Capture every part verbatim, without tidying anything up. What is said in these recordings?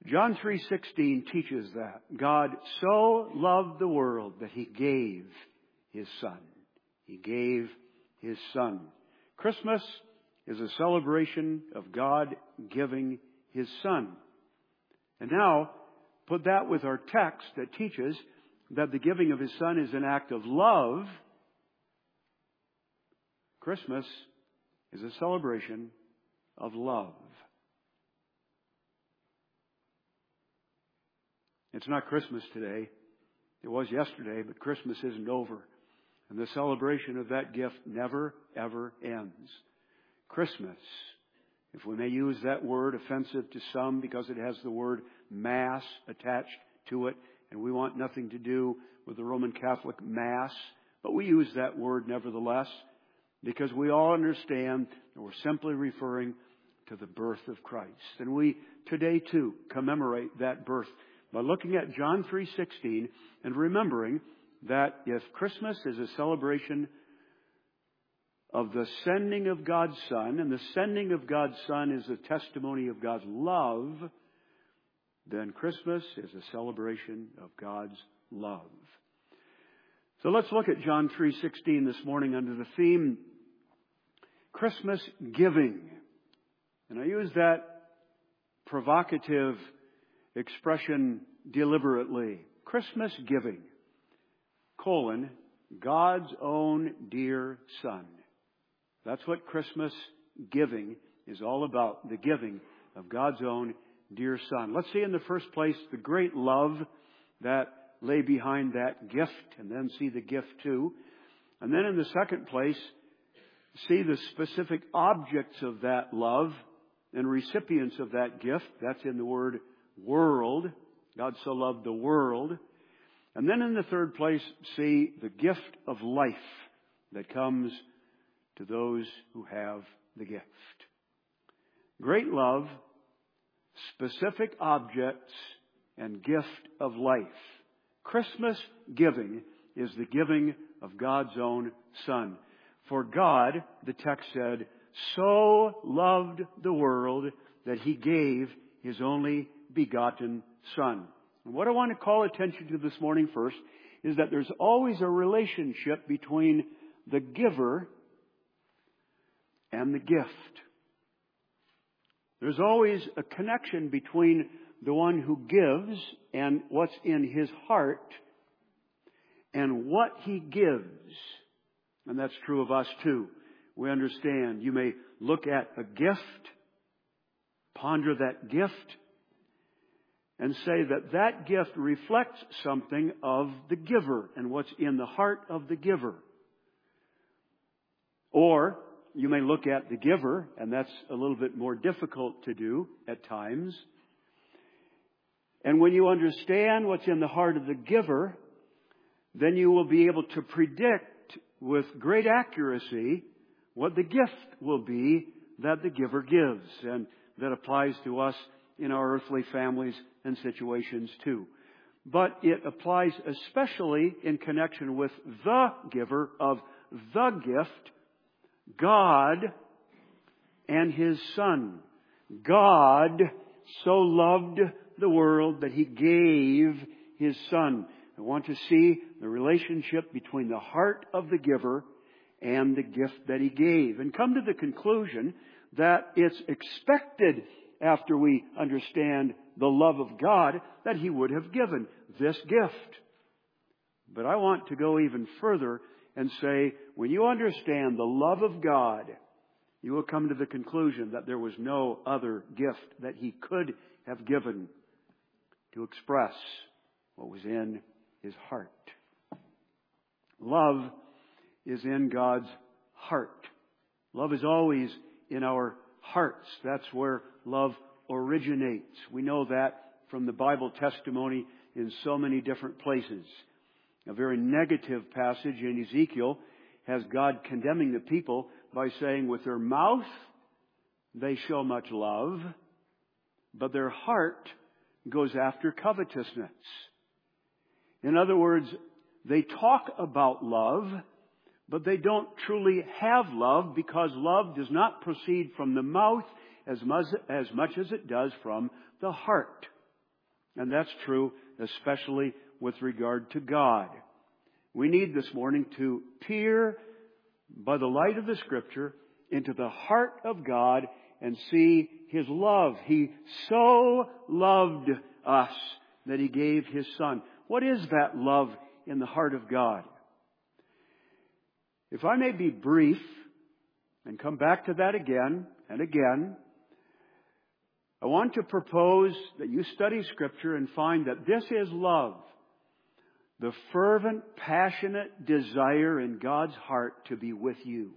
John three sixteen teaches that God so loved the world that He gave His Son. He gave His Son. Christmas is a celebration of God giving His Son. And now, put that with our text that teaches that the giving of His Son is an act of love. Christmas is a celebration of love. It's not Christmas today. It was yesterday, but Christmas isn't over. And the celebration of that gift never, ever ends. Christmas, if we may use that word, offensive to some because it has the word Mass attached to it, and we want nothing to do with the Roman Catholic Mass, but we use that word nevertheless because we all understand that we're simply referring to the birth of Christ. And we today too commemorate that birth by looking at John three sixteen and remembering that if Christmas is a celebration of the sending of God's Son, and the sending of God's Son is a testimony of God's love, then Christmas is a celebration of God's love. So let's look at John three sixteen this morning under the theme Christmas giving. And I use that provocative expression deliberately. Christmas giving, colon, God's own dear Son. That's what Christmas giving is all about, the giving of God's own dear Son. Let's see in the first place the great love that lay behind that gift, and then see the gift too. And then in the second place, see the specific objects of that love and recipients of that gift. That's in the word world. God so loved the world. And then in the third place, see the gift of life that comes to those who have the gift. Great love, specific objects, and gift of life. Christmas giving is the giving of God's own Son. For God, the text said, so loved the world that He gave His only begotten Son. And what I want to call attention to this morning first is that there's always a relationship between the giver and the gift. There's always a connection between the one who gives and what's in his heart and what he gives. And that's true of us too. We understand. You may look at a gift, ponder that gift, and say that that gift reflects something of the giver and what's in the heart of the giver. Or you may look at the giver, and that's a little bit more difficult to do at times. And when you understand what's in the heart of the giver, then you will be able to predict with great accuracy what the gift will be that the giver gives. And that applies to us in our earthly families and situations too. But it applies especially in connection with the giver of the gift, God and His Son. God so loved the world that He gave His Son. I want to see the relationship between the heart of the giver and the gift that He gave, and come to the conclusion that it's expected after we understand the love of God that He would have given this gift. But I want to go even further and say, when you understand the love of God, you will come to the conclusion that there was no other gift that He could have given to express what was in His heart. Love is in God's heart. Love is always in our hearts. That's where love originates. We know that from the Bible testimony in so many different places. A very negative passage in Ezekiel has God condemning the people by saying, with their mouth they show much love, but their heart goes after covetousness. In other words, they talk about love, but they don't truly have love, because love does not proceed from the mouth as much as, much as it does from the heart. And that's true especially with regard to God. We need this morning to peer by the light of the Scripture into the heart of God and see His love. He so loved us that He gave His Son. What is that love in the heart of God? If I may be brief and come back to that again and again, I want to propose that you study Scripture and find that this is love. The fervent, passionate desire in God's heart to be with you.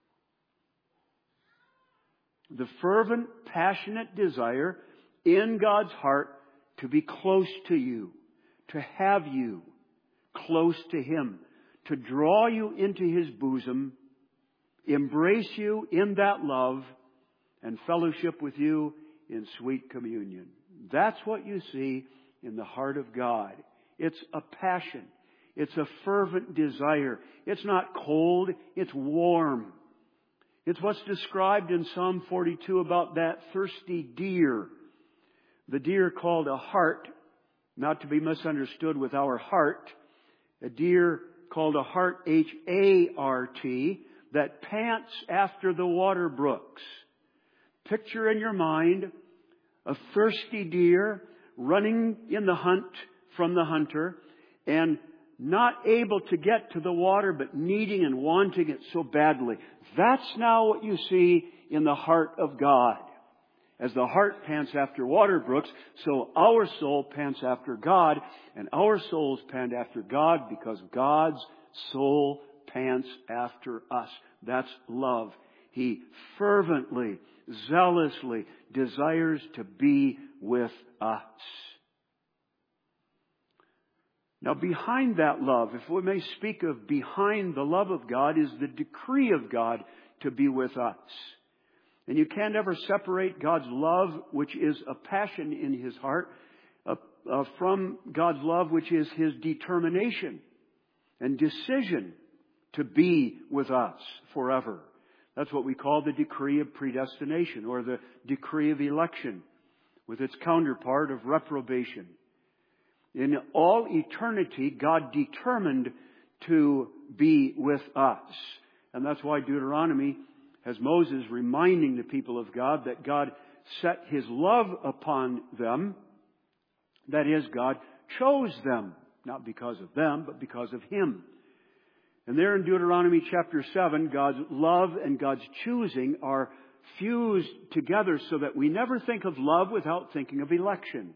The fervent, passionate desire in God's heart to be close to you, to have you close to Him, to draw you into His bosom, embrace you in that love, and fellowship with you in sweet communion. That's what you see in the heart of God. It's a passion. It's a fervent desire. It's not cold. It's warm. It's what's described in Psalm forty-two about that thirsty deer. The deer called a hart, not to be misunderstood with our heart. A deer called a hart, H A R T, that pants after the water brooks. Picture in your mind a thirsty deer running in the hunt from the hunter and not able to get to the water but needing and wanting it so badly. That's now what you see in the heart of God. As the heart pants after water brooks, so our soul pants after God, and our souls pant after God because God's soul pants after us. That's love. He fervently, zealously desires to be with us. Now, behind that love, if we may speak of behind the love of God, is the decree of God to be with us. And you can't ever separate God's love, which is a passion in His heart, uh, uh, from God's love, which is His determination and decision to be with us forever. That's what we call the decree of predestination, or the decree of election, with its counterpart of reprobation. In all eternity, God determined to be with us. And that's why Deuteronomy has Moses reminding the people of God that God set His love upon them. That is, God chose them, not because of them, but because of Him. And there in Deuteronomy chapter seven, God's love and God's choosing are fused together so that we never think of love without thinking of election.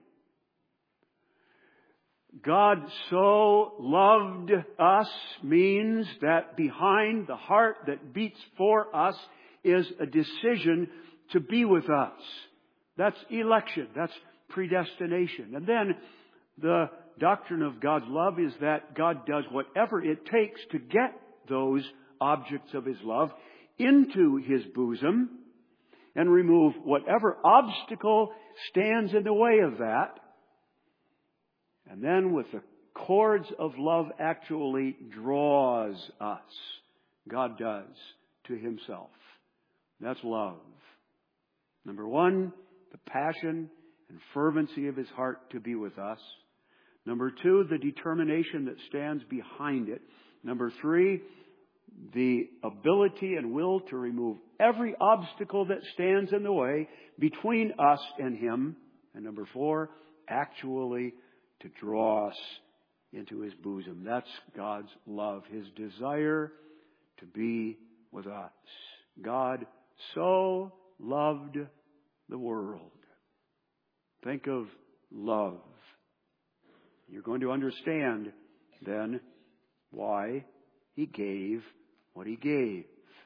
God so loved us means that behind the heart that beats for us is a decision to be with us. That's election. That's predestination. And then the doctrine of God's love is that God does whatever it takes to get those objects of His love into His bosom and remove whatever obstacle stands in the way of that. And then with the cords of love actually draws us, God does, to Himself. That's love. Number one, the passion and fervency of His heart to be with us. Number two, the determination that stands behind it. Number three, the ability and will to remove every obstacle that stands in the way between us and Him. And number four, actually to draw us into His bosom. That's God's love, His desire to be with us. God so loved the world. Think of love. You're going to understand then why He gave what He gave.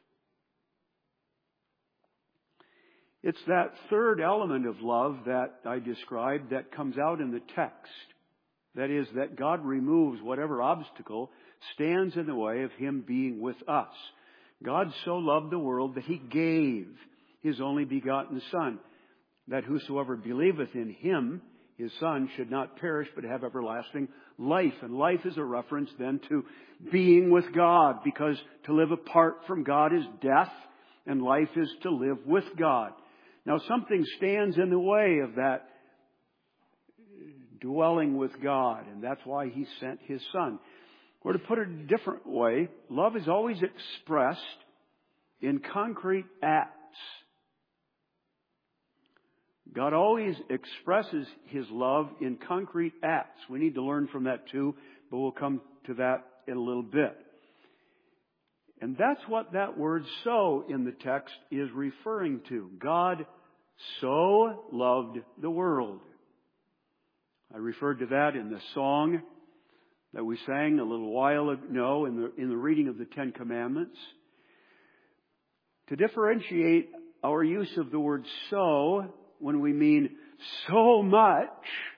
It's that third element of love that I described that comes out in the text. That is, that God removes whatever obstacle stands in the way of Him being with us. God so loved the world that He gave His only begotten Son, that whosoever believeth in Him, His Son, should not perish but have everlasting life. And life is a reference then to being with God, because to live apart from God is death, and life is to live with God. Now, something stands in the way of that dwelling with God, and that's why He sent His Son. Or to put it a different way, love is always expressed in concrete acts. God always expresses His love in concrete acts. We need to learn from that too, but we'll come to that in a little bit. And that's what that word "so" in the text is referring to. God so loved the world. I referred to that in the song that we sang a little while ago in the, in the reading of the Ten Commandments. To differentiate our use of the word "so," when we mean so much,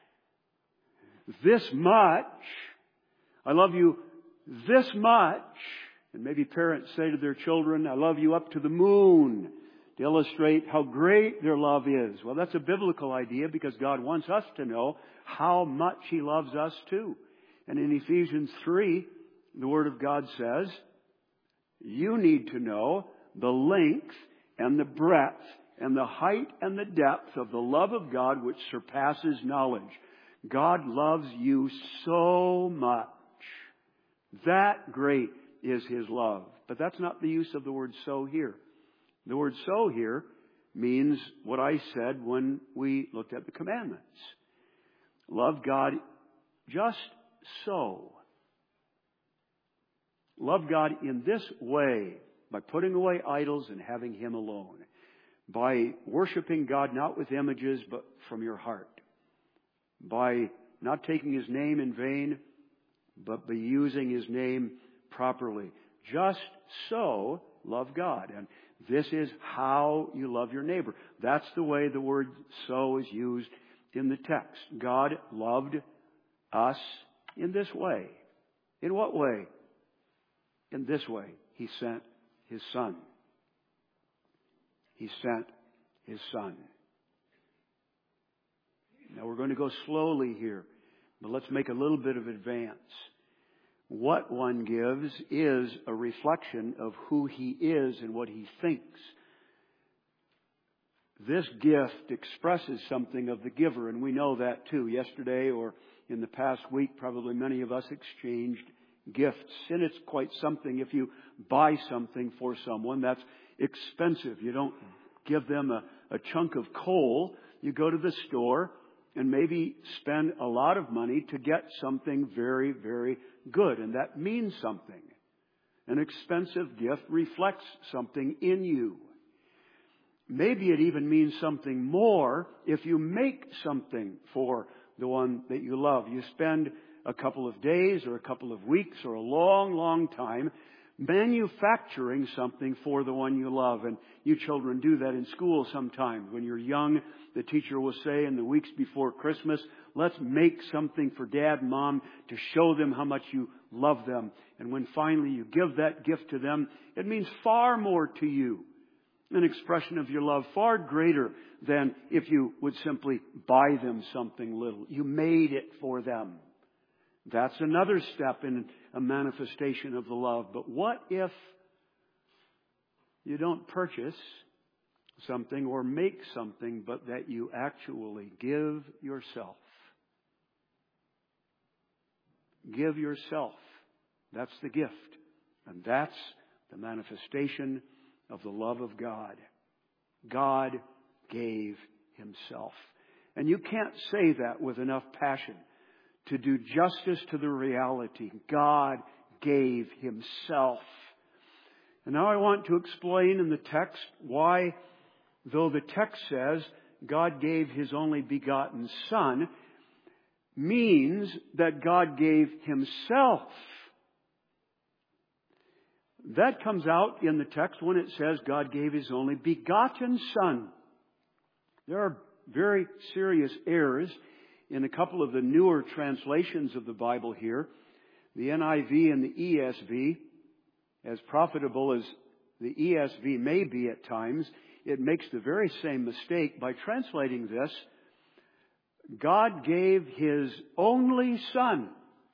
this much, I love you this much, and maybe parents say to their children, I love you up to the moon, to illustrate how great their love is. Well, that's a biblical idea because God wants us to know how much He loves us too. And in Ephesians three, the Word of God says, you need to know the length and the breadth and the height and the depth of the love of God which surpasses knowledge. God loves you so much. That great is His love. But that's not the use of the word "so" here. The word "so" here means what I said when we looked at the commandments. Love God just so. Love God in this way, by putting away idols and having Him alone. By worshiping God not with images, but from your heart. By not taking His name in vain, but by using His name properly. Just so love God. And this is how you love your neighbor. That's the way the word "so" is used in the text. God loved us in this way. In what way? In this way. He sent His Son. He sent His Son. Now we're going to go slowly here, but let's make a little bit of advance. What one gives is a reflection of who He is and what He thinks. This gift expresses something of the giver, and we know that too. Yesterday or in the past week, probably many of us exchanged gifts. And it's quite something if you buy something for someone that's expensive. You don't give them a, a chunk of coal. You go to the store and maybe spend a lot of money to get something very, very good. And that means something. An expensive gift reflects something in you. Maybe it even means something more if you make something for the one that you love. You spend a couple of days or a couple of weeks or a long, long time manufacturing something for the one you love. And you children do that in school sometimes. When you're young, the teacher will say in the weeks before Christmas, let's make something for Dad and Mom to show them how much you love them. And when finally you give that gift to them, it means far more to you. An expression of your love far greater than if you would simply buy them something little. You made it for them. That's another step in a manifestation of the love. But what if you don't purchase something or make something, but that you actually give yourself? Give yourself. That's the gift. And that's the manifestation of the love of God. God gave Himself. And you can't say that with enough passion to do justice to the reality. God gave Himself. And now I want to explain in the text why, though the text says God gave His only begotten Son, means that God gave Himself. That comes out in the text when it says God gave His only begotten Son. There are very serious errors in a couple of the newer translations of the Bible here. The N I V and the E S V, as profitable as the E S V may be at times, it makes the very same mistake by translating this, God gave His only Son,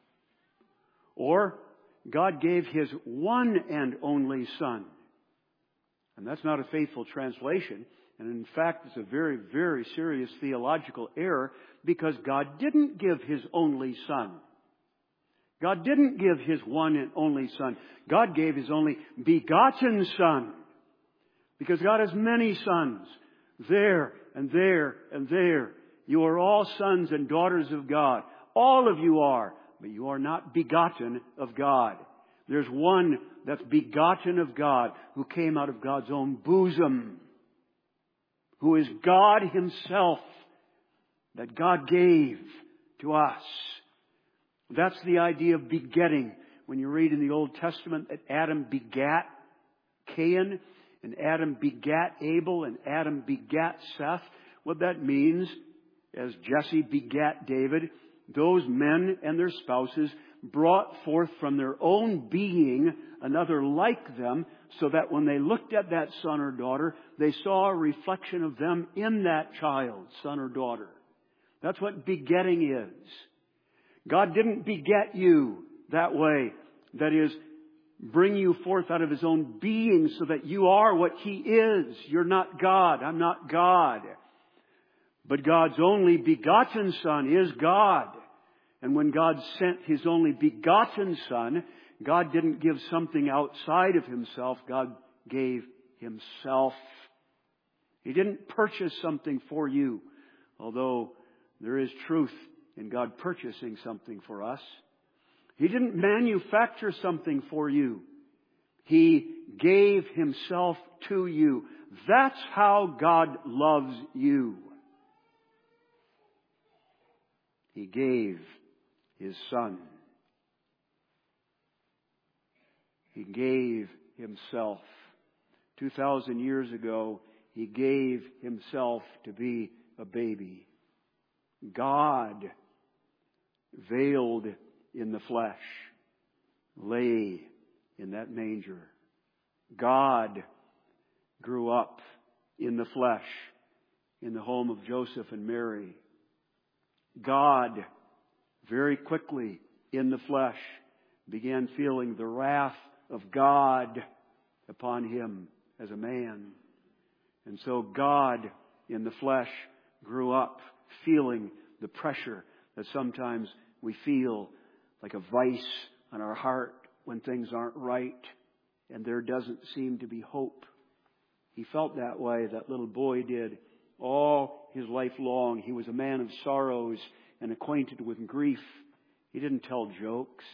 or God gave His one and only Son. And that's not a faithful translation. And in fact, it's a very, very serious theological error, because God didn't give His only Son. God didn't give His one and only Son. God gave His only begotten Son. Because God has many sons. There and there and there. You are all sons and daughters of God. All of you are. But you are not begotten of God. There's one that's begotten of God, who came out of God's own bosom, who is God Himself, that God gave to us. That's the idea of begetting. When you read in the Old Testament that Adam begat Cain, and Adam begat Abel, and Adam begat Seth, what that means, as Jesse begat David, those men and their spouses brought forth from their own being another like them, so that when they looked at that son or daughter, they saw a reflection of them in that child, son or daughter. That's what begetting is. God didn't beget you that way. That is, bring you forth out of His own being so that you are what He is. You're not God. I'm not God. But God's only begotten Son is God. And when God sent His only begotten Son, God didn't give something outside of Himself. God gave Himself. He didn't purchase something for you, although there is truth in God purchasing something for us. He didn't manufacture something for you. He gave Himself to you. That's how God loves you. He gave His Son. He gave Himself. Two thousand years ago, He gave Himself to be a baby. God, veiled in the flesh, lay in that manger. God grew up in the flesh in the home of Joseph and Mary. God, very quickly in the flesh, began feeling the wrath of God upon Him as a man. And so God in the flesh grew up feeling the pressure that sometimes we feel like a vice on our heart when things aren't right and there doesn't seem to be hope. He felt that way, that little boy did, all his life long. He was a man of sorrows and acquainted with grief. He didn't tell jokes.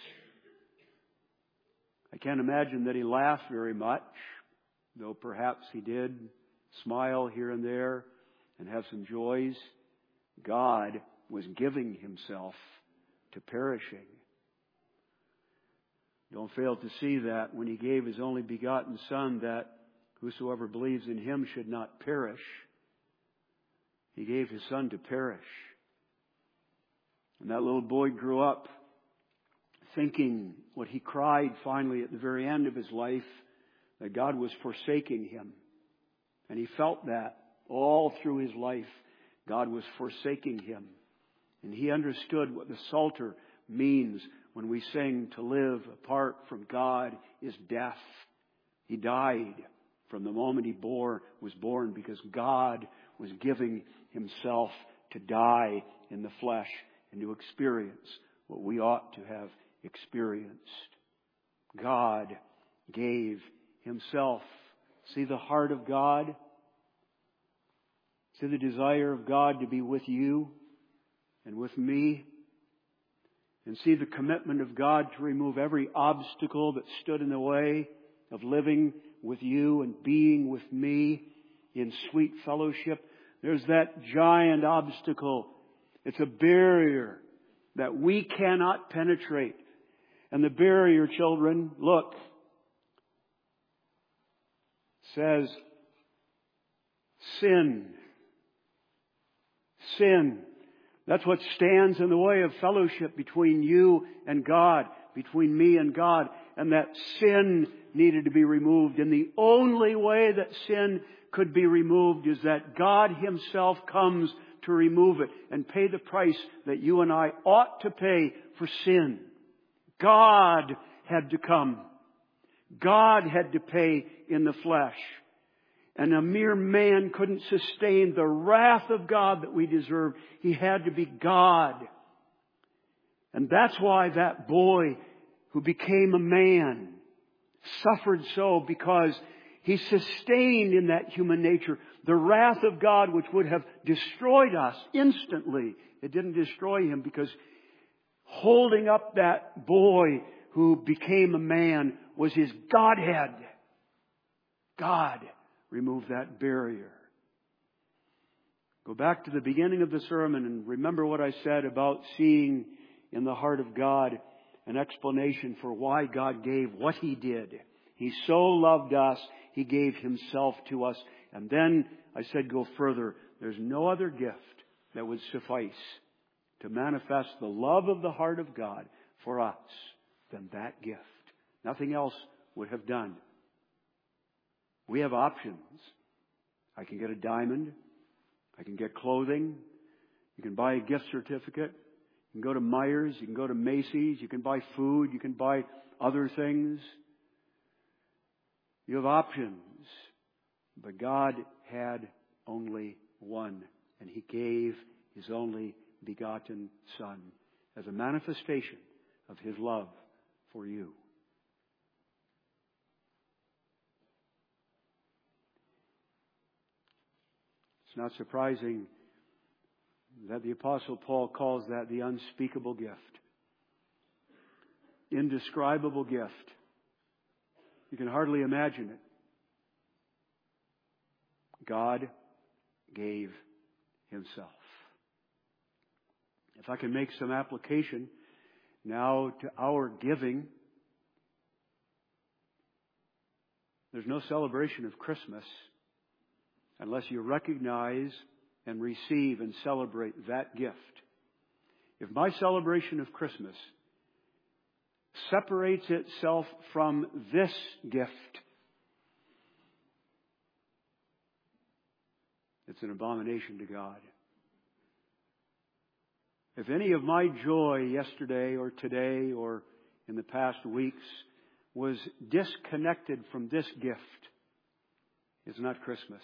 I can't imagine that he laughed very much, though perhaps he did smile here and there and have some joys. God was giving Himself to perishing. Don't fail to see that when He gave His only begotten Son, that whosoever believes in Him should not perish. He gave His Son to perish. And that little boy grew up thinking what he cried finally at the very end of his life, that God was forsaking him. And he felt that all through his life. God was forsaking him. And he understood what the Psalter means when we sing, to live apart from God is death. He died from the moment he bore, was born, because God was giving Himself to die in the flesh and to experience what we ought to have experienced. God gave Himself. See the heart of God? See the desire of God to be with you and with me? And see the commitment of God to remove every obstacle that stood in the way of living with you and being with me in sweet fellowship. There's that giant obstacle. It's a barrier that we cannot penetrate. And the barrier, children, look, says sin. Sin. That's what stands in the way of fellowship between you and God, between me and God. And that sin needed to be removed. And the only way that sin could be removed is that God Himself comes to remove it and pay the price that you and I ought to pay for sin. God had to come. God had to pay in the flesh. And a mere man couldn't sustain the wrath of God that we deserve. He had to be God. And that's why that boy who became a man suffered so, because he sustained in that human nature the wrath of God, which would have destroyed us instantly. It didn't destroy him, because holding up that boy who became a man was his Godhead. God removed that barrier. Go back to the beginning of the sermon and remember what I said about seeing in the heart of God an explanation for why God gave what He did. He so loved us, He gave Himself to us. And then I said, go further. There's no other gift that would suffice to manifest the love of the heart of God for us than that gift. Nothing else would have done. We have options. I can get a diamond. I can get clothing. You can buy a gift certificate. You can go to Myers. You can go to Macy's. You can buy food. You can buy other things. You have options. But God had only one. And He gave His only begotten Son as a manifestation of His love for you. It's not surprising that the Apostle Paul calls that the unspeakable gift. Indescribable gift. You can hardly imagine it. God gave Himself. If I can make some application now to our giving, there's no celebration of Christmas unless you recognize and receive and celebrate that gift. If my celebration of Christmas separates itself from this gift, it's an abomination to God. If any of my joy yesterday or today or in the past weeks was disconnected from this gift, it's not Christmas.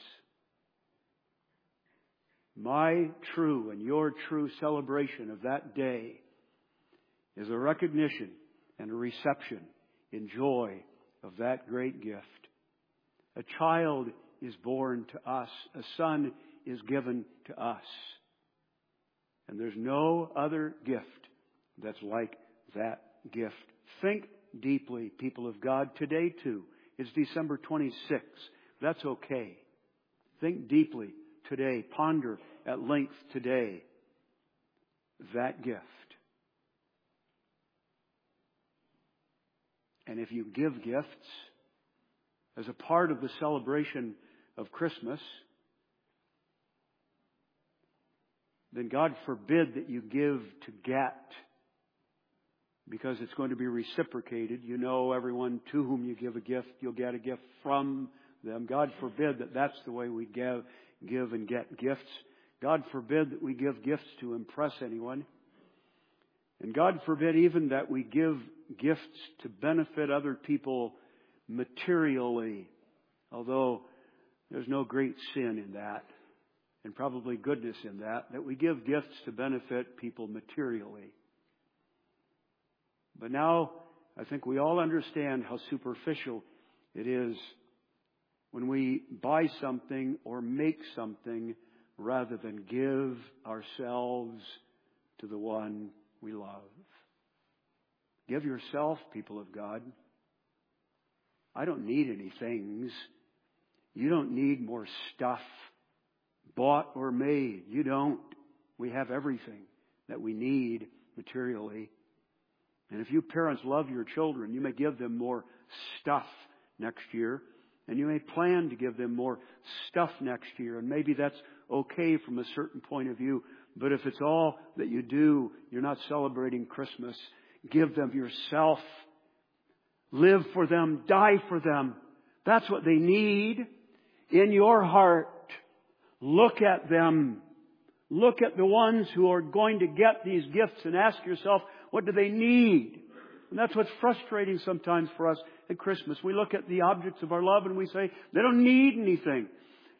My true and your true celebration of that day is a recognition and a reception in joy of that great gift. A child is born to us. A son is given to us. And there's no other gift that's like that gift. Think deeply, people of God. Today, too, is December twenty-sixth. That's okay. Think deeply today. Ponder at length today that gift. And if you give gifts as a part of the celebration of Christmas, then God forbid that you give to get, because it's going to be reciprocated. You know, everyone to whom you give a gift, you'll get a gift from them. God forbid that that's the way we give, give and get gifts. God forbid that we give gifts to impress anyone. And God forbid even that we give gifts to benefit other people materially, although there's no great sin in that, and probably goodness in that, that we give gifts to benefit people materially. But now, I think we all understand how superficial it is when we buy something or make something rather than give ourselves to the one we love. Give yourself, people of God. I don't need any things. You don't need more stuff, bought or made. You don't. We have everything that we need materially. And if you parents love your children, you may give them more stuff next year. And you may plan to give them more stuff next year. And maybe that's okay from a certain point of view. But if it's all that you do, you're not celebrating Christmas. Give them yourself. Live for them. Die for them. That's what they need. In your heart, look at them. Look at the ones who are going to get these gifts and ask yourself, what do they need? And that's what's frustrating sometimes for us at Christmas. We look at the objects of our love and we say, they don't need anything.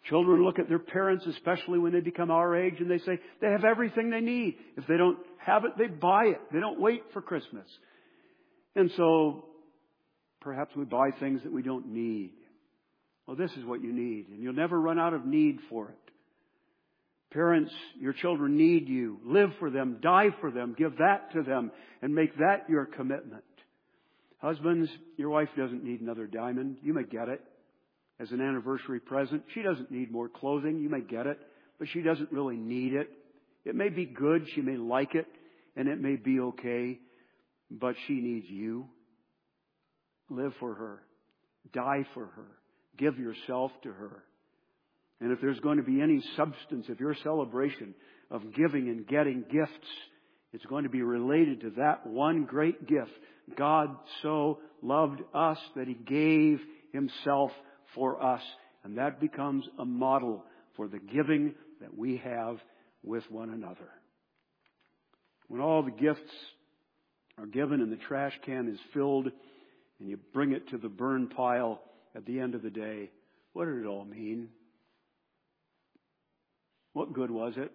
Children look at their parents, especially when they become our age, and they say they have everything they need. If they don't have it, they buy it. They don't wait for Christmas. And so perhaps we buy things that we don't need. Well, this is what you need, and you'll never run out of need for it. Parents, your children need you. Live for them, die for them, give that to them, and make that your commitment. Husbands, your wife doesn't need another diamond. You may get it as an anniversary present. She doesn't need more clothing. You may get it, but she doesn't really need it. It may be good. She may like it, and it may be okay, but she needs you. Live for her. Die for her. Give yourself to her. And if there's going to be any substance of your celebration of giving and getting gifts, it's going to be related to that one great gift. God so loved us that He gave Himself for us. And that becomes a model for the giving that we have with one another. When all the gifts are given and the trash can is filled and you bring it to the burn pile at the end of the day, what did it all mean? What good was it?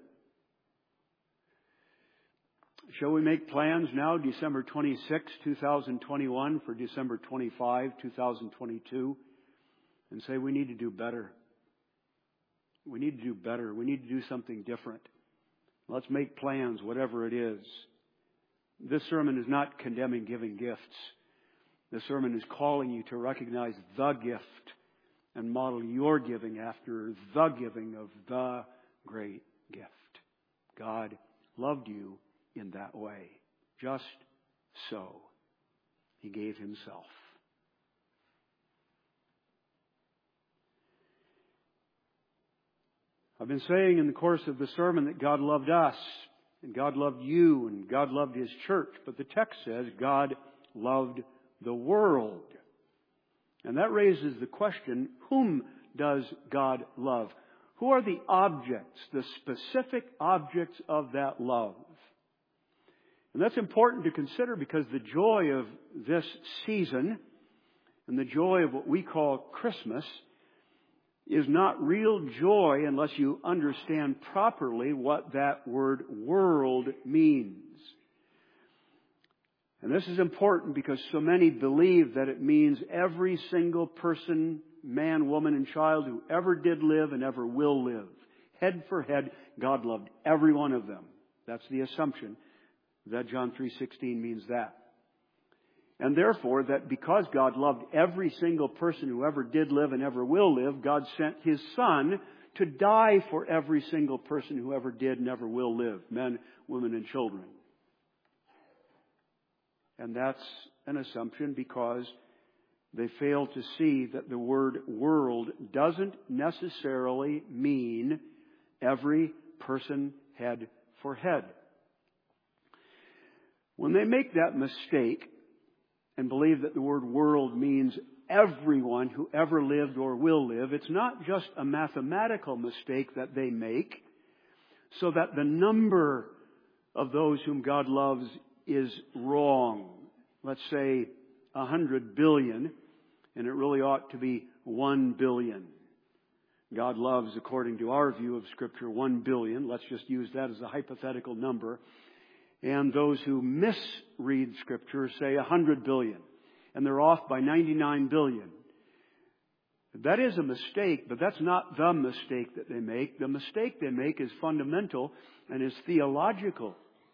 Shall we make plans now, December twenty-sixth, twenty twenty-one, for December twenty-fifth, twenty twenty-two, and say we need to do better. We need to do better. We need to do something different. Let's make plans, whatever it is. This sermon is not condemning giving gifts. This sermon is calling you to recognize the gift and model your giving after the giving of the great gift. God loved you in that way. Just so He gave Himself. I've been saying in the course of the sermon that God loved us, and God loved you, and God loved His church. But the text says God loved the world. And that raises the question, whom does God love? Who are the objects, the specific objects of that love? And that's important to consider because the joy of this season and the joy of what we call Christmas is not real joy unless you understand properly what that word world means. And this is important because so many believe that it means every single person, man, woman, and child who ever did live and ever will live. Head for head, God loved every one of them. That's the assumption that John three sixteen means that. And therefore, that because God loved every single person who ever did live and ever will live, God sent His Son to die for every single person who ever did and ever will live, men, women, and children. And that's an assumption because they fail to see that the word world doesn't necessarily mean every person head for head. When they make that mistake and believe that the word world means everyone who ever lived or will live, it's not just a mathematical mistake that they make so that the number of those whom God loves is wrong. Let's say a hundred billion, and it really ought to be one billion. God loves, according to our view of Scripture, one billion. Let's just use that as a hypothetical number. And those who misread Scripture say a hundred billion, and they're off by ninety-nine billion. That is a mistake, but that's not the mistake that they make. The mistake they make is fundamental and is theological.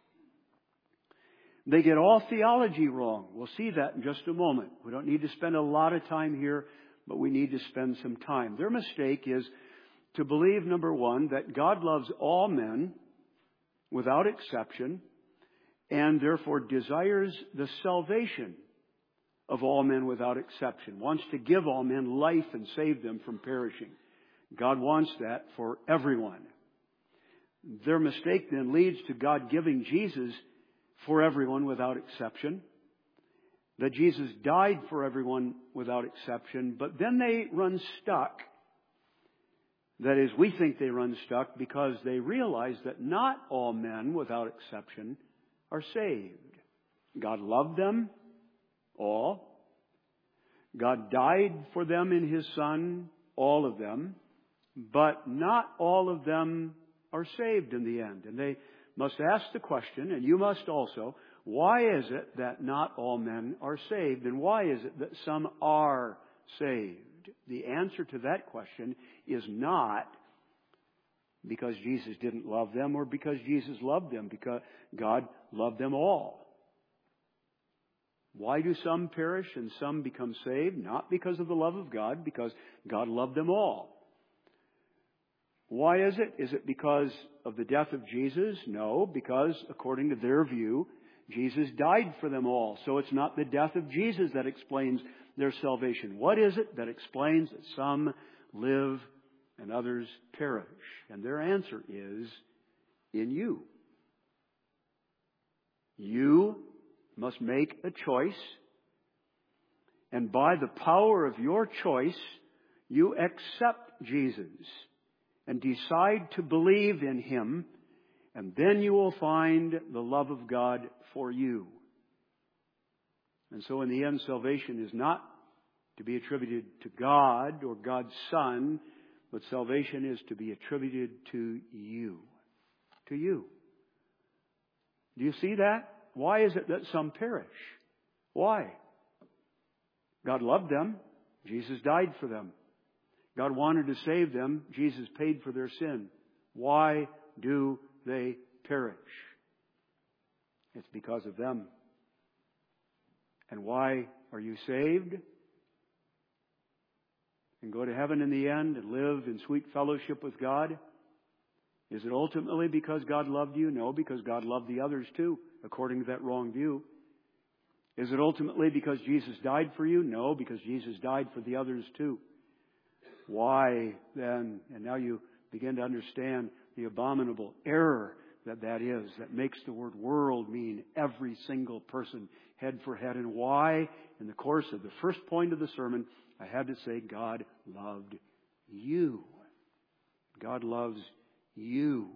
They get all theology wrong. We'll see that in just a moment. We don't need to spend a lot of time here, but we need to spend some time. Their mistake is to believe, number one, that God loves all men without exception and therefore desires the salvation of all men without exception, wants to give all men life and save them from perishing. God wants that for everyone. Their mistake then leads to God giving Jesus for everyone without exception, that Jesus died for everyone without exception, but then they run stuck. That is, we think they run stuck because they realize that not all men without exception are saved. God loved them all. God died for them in His Son, all of them. but not all of them are saved in the end. And they must ask the question, and you must also, why is it that not all men are saved? And why is it that some are saved? The answer to that question is not because Jesus didn't love them or because Jesus loved them, because God loved them all. Why do some perish and some become saved? Not because of the love of God, because God loved them all. Why is it? Is it because of the death of Jesus? No, because according to their view, Jesus died for them all. So it's not the death of Jesus that explains their salvation. What is it that explains that some live and others perish? And their answer is in you. You must make a choice, and by the power of your choice, you accept Jesus and decide to believe in Him, and then you will find the love of God for you. And so in the end, salvation is not to be attributed to God or God's Son, but salvation is to be attributed to you. To you. Do you see that? Why is it that some perish? Why? God loved them. Jesus died for them. God wanted to save them. Jesus paid for their sin. Why do they perish? It's because of them. And why are you saved and go to heaven in the end and live in sweet fellowship with God? Is it ultimately because God loved you? No, because God loved the others too, according to that wrong view. Is it ultimately because Jesus died for you? No, because Jesus died for the others too. Why then? And now you begin to understand the abominable error that that is, that makes the word world mean every single person, head for head. And why, in the course of the first point of the sermon, I had to say God loved you. God loves you.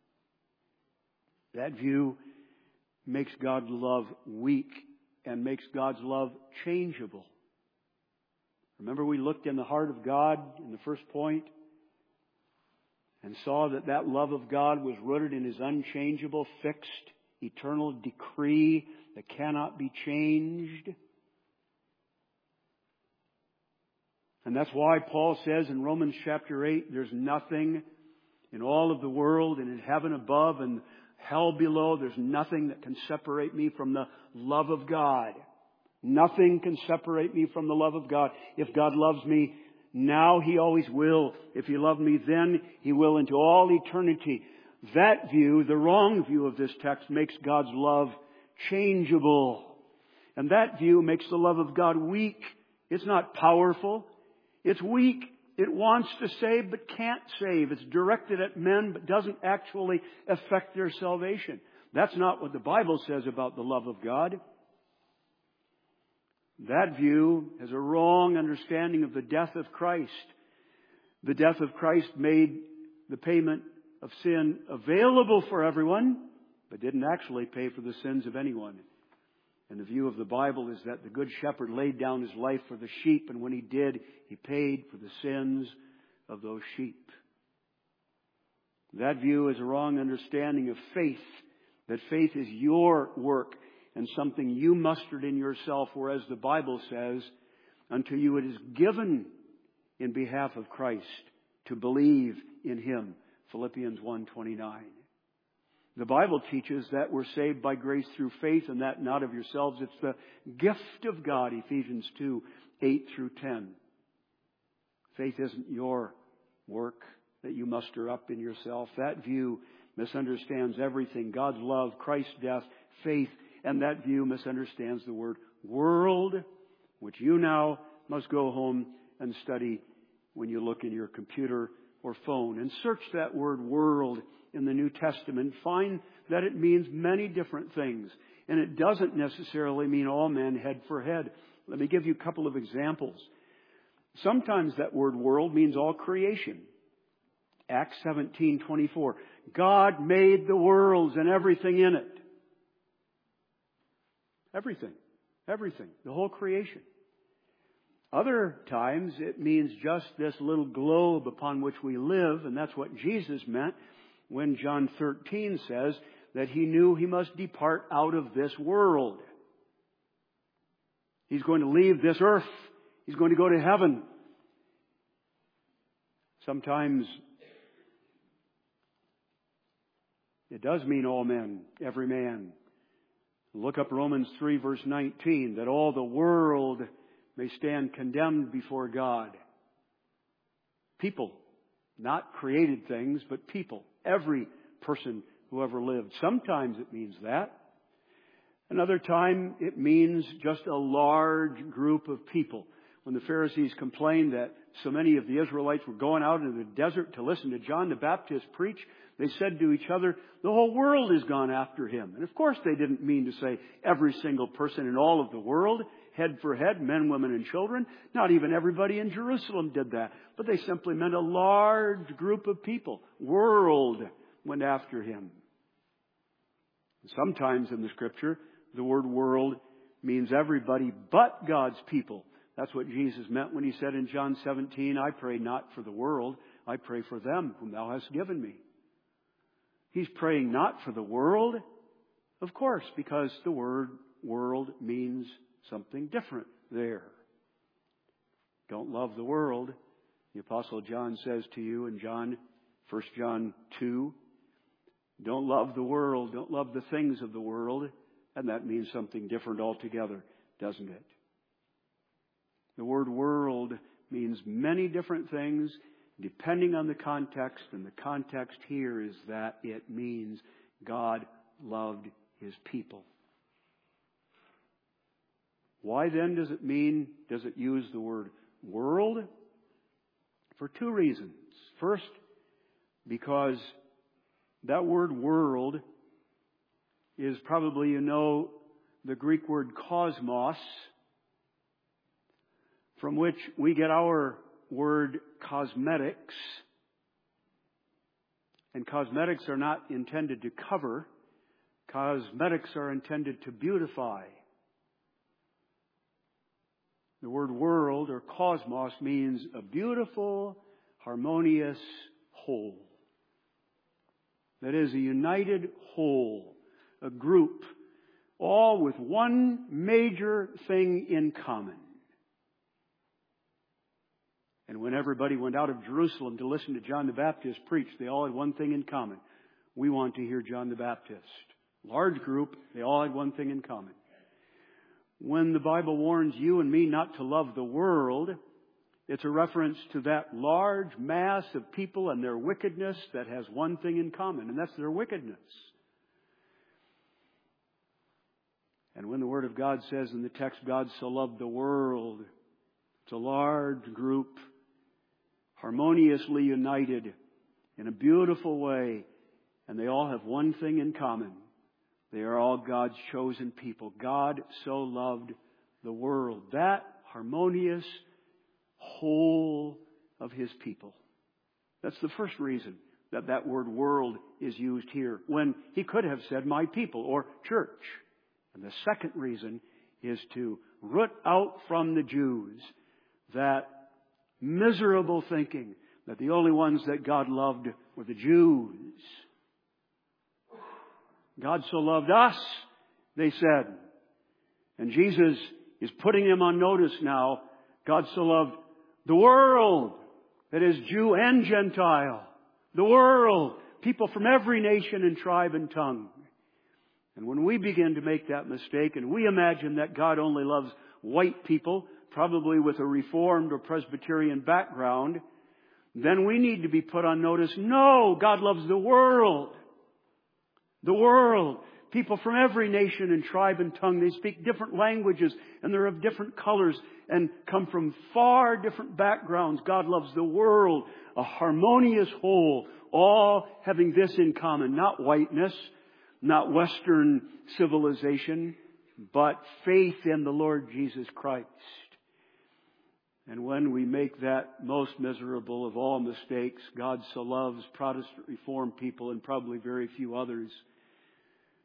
That view makes God's love weak and makes God's love changeable. Remember, we looked in the heart of God in the first point and saw that that love of God was rooted in His unchangeable, fixed, eternal decree that cannot be changed. And that's why Paul says in Romans chapter eight, there's nothing in all of the world and in heaven above and hell below, there's nothing that can separate me from the love of God. Nothing can separate me from the love of God. If God loves me now, He always will. If He loved me then, He will into all eternity. That view, the wrong view of this text, makes God's love changeable. And that view makes the love of God weak. It's not powerful. It's weak. It wants to save but can't save. It's directed at men but doesn't actually affect their salvation. That's not what the Bible says about the love of God. That view has a wrong understanding of the death of Christ. The death of Christ made the payment of sin available for everyone, but didn't actually pay for the sins of anyone. And the view of the Bible is that the Good Shepherd laid down His life for the sheep, and when He did, He paid for the sins of those sheep. That view is a wrong understanding of faith, that faith is your work and something you mustered in yourself, whereas the Bible says, unto you it is given in behalf of Christ to believe in Him. Philippians one twenty-nine. The Bible teaches that we're saved by grace through faith, and that not of yourselves. It's the gift of God, Ephesians two eight through ten. Faith isn't your work that you muster up in yourself. That view misunderstands everything. God's love, Christ's death, faith, and that view misunderstands the word world, which you now must go home and study when you look in your computer or phone. And search that word world in the New Testament. Find that it means many different things. And it doesn't necessarily mean all men head for head. Let me give you a couple of examples. Sometimes that word world means all creation. Acts seventeen twenty-four. God made the worlds and everything in it. Everything. Everything. The whole creation. Other times it means just this little globe upon which we live, and that's what Jesus meant when John thirteen says that he knew he must depart out of this world. He's going to leave this earth. He's going to go to heaven. Sometimes it does mean all men, every man. Look up Romans three verse nineteen, that all the world may stand condemned before God. People, not created things, but people. Every person who ever lived. Sometimes it means that. Another time it means just a large group of people. When the Pharisees complained that so many of the Israelites were going out into the desert to listen to John the Baptist preach, they said to each other, the whole world has gone after him. And of course they didn't mean to say every single person in all of the world, head for head, men, women, and children. Not even everybody in Jerusalem did that. But they simply meant a large group of people. World went after him. Sometimes in the Scripture, the word world means everybody but God's people. That's what Jesus meant when he said in John seventeen, I pray not for the world, I pray for them whom thou hast given me. He's praying not for the world, of course, because the word world means something different there. Don't love the world. The Apostle John says to you in John, First John two, don't love the world, don't love the things of the world. And that means something different altogether, doesn't it? The word world means many different things depending on the context. And the context here is that it means God loved His people. Why then does it mean, does it use the word world? For two reasons. First, because that word world is probably, you know, the Greek word cosmos, from which we get our word cosmetics. And cosmetics are not intended to cover. Cosmetics are intended to beautify. The word world or cosmos means a beautiful, harmonious whole. That is a united whole, a group, all with one major thing in common. And when everybody went out of Jerusalem to listen to John the Baptist preach, they all had one thing in common. We want to hear John the Baptist. Large group, they all had one thing in common. When the Bible warns you and me not to love the world, it's a reference to that large mass of people and their wickedness that has one thing in common, and that's their wickedness. And when the Word of God says in the text, God so loved the world, it's a large group, harmoniously united in a beautiful way, and they all have one thing in common. They are all God's chosen people. God so loved the world. That harmonious whole of His people. That's the first reason that that word world is used here, when He could have said my people or church. And the second reason is to root out from the Jews that miserable thinking that the only ones that God loved were the Jews. God so loved us, they said. And Jesus is putting them on notice now. God so loved the world, that is Jew and Gentile. The world, people from every nation and tribe and tongue. And when we begin to make that mistake and we imagine that God only loves white people, probably with a Reformed or Presbyterian background, then we need to be put on notice. No, God loves the world. The world. People from every nation and tribe and tongue. They speak different languages and they're of different colors and come from far different backgrounds. God loves the world. A harmonious whole. All having this in common. Not whiteness. Not Western civilization. But faith in the Lord Jesus Christ. And when we make that most miserable of all mistakes, God so loves Protestant Reformed people and probably very few others,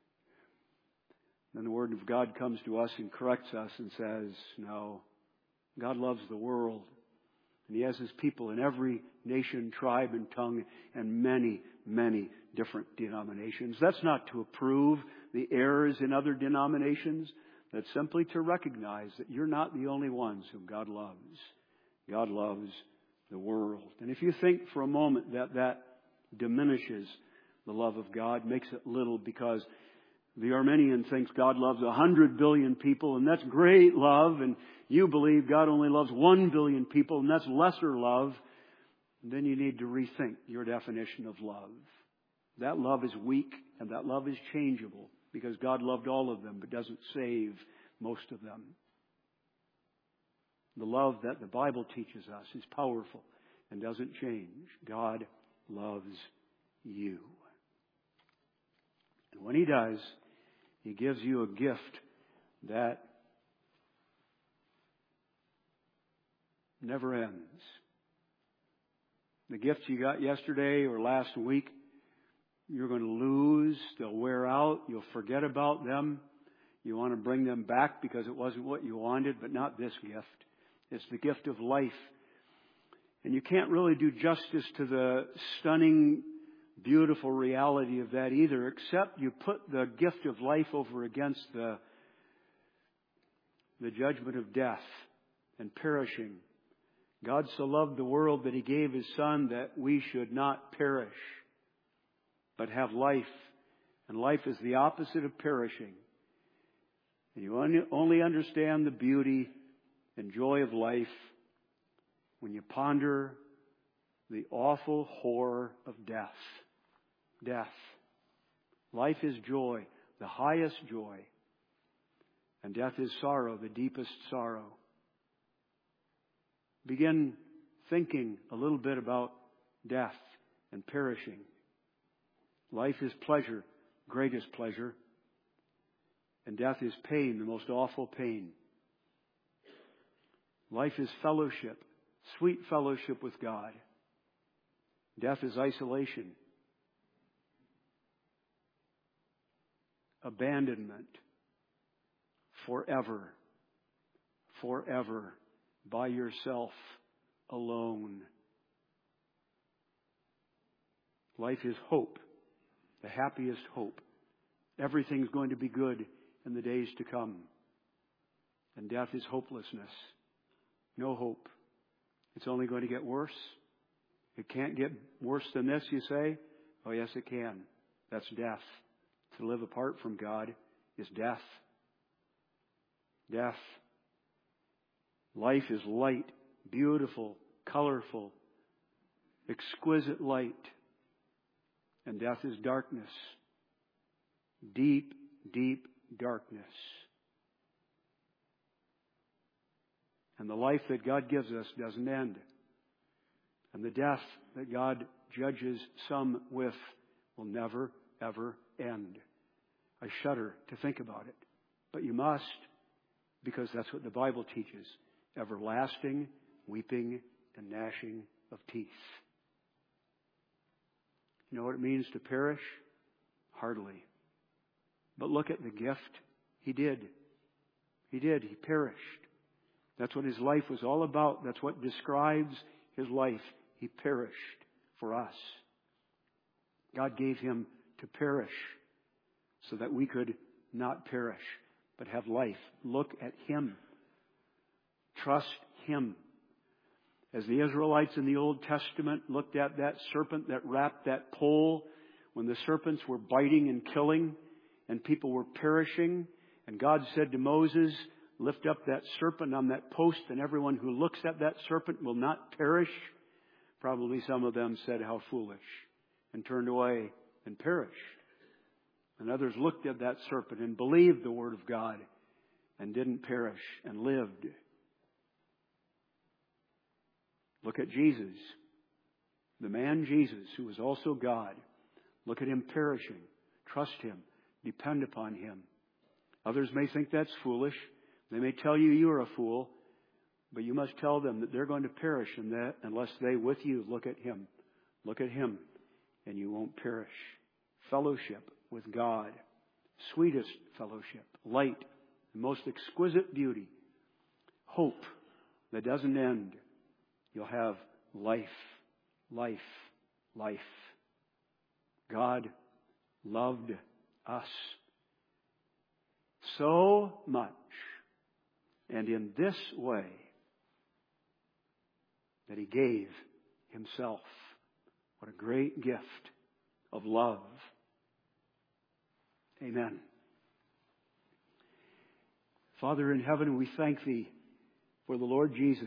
then the Word of God comes to us and corrects us and says, no, God loves the world. And He has His people in every nation, tribe, and tongue, and many, many different denominations. That's not to approve the errors in other denominations. That's simply to recognize that you're not the only ones whom God loves. God loves the world. And if you think for a moment that that diminishes the love of God, makes it little, because the Arminian thinks God loves a hundred billion people, and that's great love, and you believe God only loves one billion people, and that's lesser love, then you need to rethink your definition of love. That love is weak, and that love is changeable, because God loved all of them, but doesn't save most of them. The love that the Bible teaches us is powerful and doesn't change. God loves you. And when He does, He gives you a gift that never ends. The gifts you got yesterday or last week, you're going to lose. They'll wear out. You'll forget about them. You want to bring them back because it wasn't what you wanted, but not this gift. It's the gift of life. And you can't really do justice to the stunning, beautiful reality of that either, except you put the gift of life over against the, the judgment of death and perishing. God so loved the world that He gave His Son that we should not perish, but have life. And life is the opposite of perishing. And you only understand the beauty and joy of life when you ponder the awful horror of death. Death. Life is joy, the highest joy. And death is sorrow, the deepest sorrow. Begin thinking a little bit about death and perishing. Life is pleasure, greatest pleasure. And death is pain, the most awful pain. Life is fellowship, sweet fellowship with God. Death is isolation, abandonment, forever, forever, by yourself, alone. Life is hope, the happiest hope. Everything's going to be good in the days to come. And death is hopelessness. No hope. It's only going to get worse. It can't get worse than this, you say? Oh, yes, it can. That's death. To live apart from God is death. Death. Life is light, beautiful, colorful, exquisite light. And death is darkness. Deep, deep darkness. And the life that God gives us doesn't end. And the death that God judges some with will never, ever end. I shudder to think about it. But you must, because that's what the Bible teaches. Everlasting weeping and gnashing of teeth. You know what it means to perish? Hardly. But look at the gift. He did. He did. He perished. That's what His life was all about. That's what describes His life. He perished for us. God gave Him to perish so that we could not perish, but have life. Look at Him. Trust Him. As the Israelites in the Old Testament looked at that serpent that wrapped that pole, when the serpents were biting and killing and people were perishing, and God said to Moses, lift up that serpent on that post, and everyone who looks at that serpent will not perish. Probably some of them said, how foolish, and turned away and perished. And others looked at that serpent and believed the word of God and didn't perish and lived. Look at Jesus, the man Jesus, who was also God. Look at Him perishing. Trust Him. Depend upon Him. Others may think that's foolish. They may tell you you are a fool, but you must tell them that they're going to perish in that unless they with you look at Him. Look at Him, and you won't perish. Fellowship with God. Sweetest fellowship. Light. The most exquisite beauty. Hope. that doesn't end. You'll have life, life, life. God loved us so much, and in this way, that He gave Himself. What a great gift of love. Amen. Father in heaven, we thank Thee for the Lord Jesus.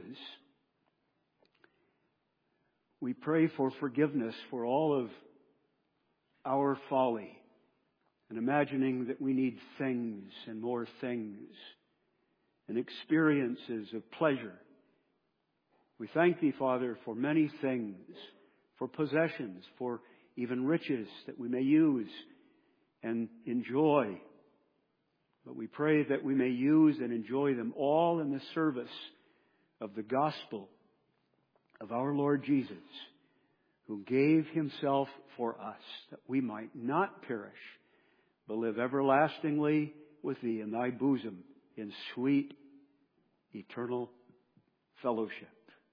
We pray for forgiveness for all of our folly and imagining that we need things and more things and experiences of pleasure. We thank Thee, Father, for many things, for possessions, for even riches that we may use and enjoy. But we pray that we may use and enjoy them all in the service of the gospel of our Lord Jesus, who gave Himself for us, that we might not perish, but live everlastingly with Thee in Thy bosom in sweet, eternal fellowship.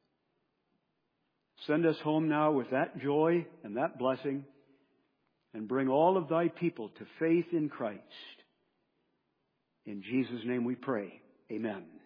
Send us home now with that joy and that blessing, and bring all of Thy people to faith in Christ. In Jesus' name we pray. Amen.